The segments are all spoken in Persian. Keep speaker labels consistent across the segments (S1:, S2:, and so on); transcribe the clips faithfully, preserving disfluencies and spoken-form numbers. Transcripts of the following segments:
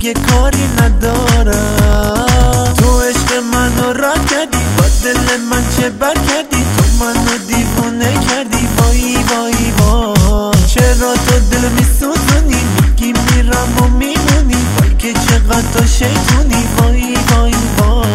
S1: دیگه کاری ندارم. تو عشق منو رد کردی، با دل من چه بر کردی، تو منو دیوونه کردی. وای وای وای چرا تو دل میسوزونی، میگی میرم و میمونی، وای که چقدر تو شیطونی. وای وای وای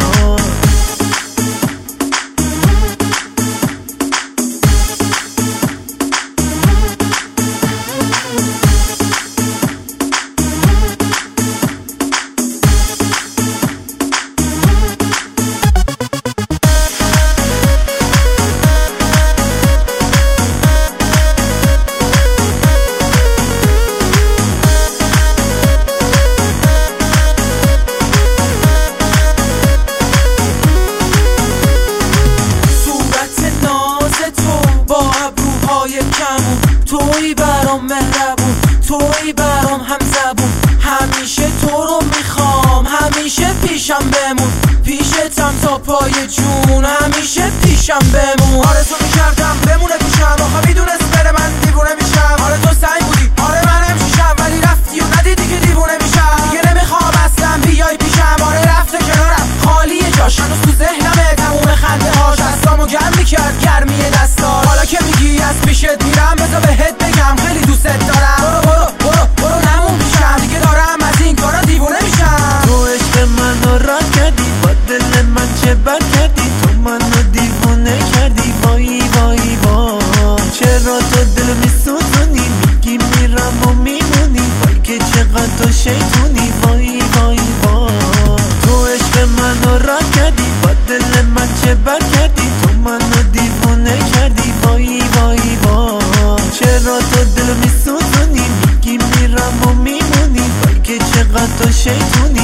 S1: تویی برام مهربون، تویی برام همزبون، همیشه تو رو میخوام، همیشه پیشم بمون، پیشتم تا پای جون، همیشه پیشم بمون.
S2: آرزو میکردم بمونه پیشم، آخه میدونست بره من دیوونه میشم. آره تو سعی بودی، آره منم شیشم، ولی رفتی و ندیدی که دیوونه میشم. دیگه نمیخوام اصلا بیای پیشم، آره رفته کنارم خالیه جاش، هنوز تو ذهنمه تموم خنده هاش، دستامو گرم میکرد گرمی دستاش. حالا که میگی از پیشت میرم، بذار بهت بگم خیلی دوست دارم. برو برو برو برو نمون پیشم، دیگه دارم از این کارا دیوونه میشم.
S1: تو عشق منو رد کردی، با دل من چه بر کردی، تو منو دیوونه کردی. وای وای وای چرا تو دل میسوزونی، میگی میرم و میمونی، وای که چقدر تو شیطونی. وای وای وای تو عشق منو رد کردی، با دل من چه بر کردی، تو منو دیوونه کردی. وای وای وای چرا تو دل میسوزونی، میگی میرم و میمونی، وای که چقدر تو شیطونی.